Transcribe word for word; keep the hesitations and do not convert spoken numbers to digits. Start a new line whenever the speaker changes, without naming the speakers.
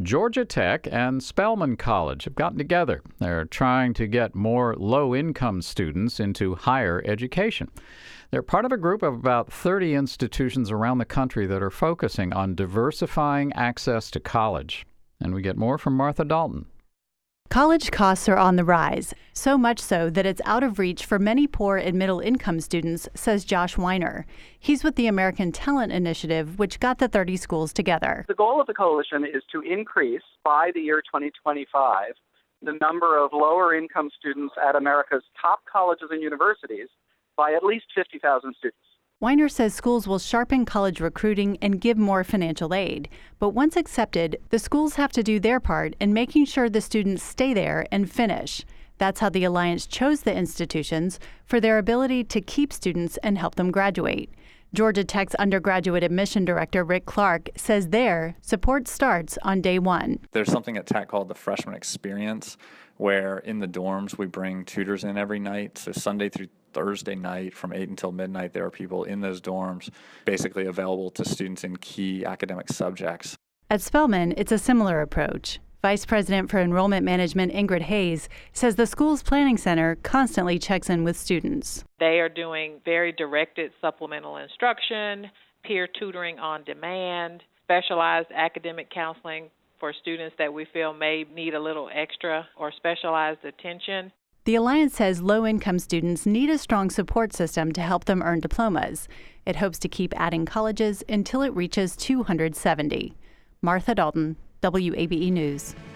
Georgia Tech and Spelman College have gotten together. They're trying to get more low-income students into higher education. They're part of a group of about thirty institutions around the country that are focusing on diversifying access to college. And we get more from Martha Dalton.
College costs are on the rise, so much so that it's out of reach for many poor and middle-income students, says Josh Weiner. He's with the American Talent Initiative, which got the thirty schools together.
The goal of the coalition is to increase, by the year twenty twenty-five, the number of lower-income students at America's top colleges and universities by at least fifty thousand students.
Weiner says schools will sharpen college recruiting and give more financial aid. But once accepted, the schools have to do their part in making sure the students stay there and finish. That's how the Alliance chose the institutions, for their ability to keep students and help them graduate. Georgia Tech's undergraduate admission director, Rick Clark, says their support starts on day one.
There's something at Tech called the Freshman Experience, where in the dorms we bring tutors in every night. So Sunday through Thursday night from eight until midnight, there are people in those dorms basically available to students in key academic subjects.
At Spelman, it's a similar approach. Vice President for Enrollment Management Ingrid Hayes says the school's planning center constantly checks in with students.
They are doing very directed supplemental instruction, peer tutoring on demand, specialized academic counseling for students that we feel may need a little extra or specialized attention.
The Alliance says low-income students need a strong support system to help them earn diplomas. It hopes to keep adding colleges until it reaches two hundred seventy. Martha Dalton, W A B E News.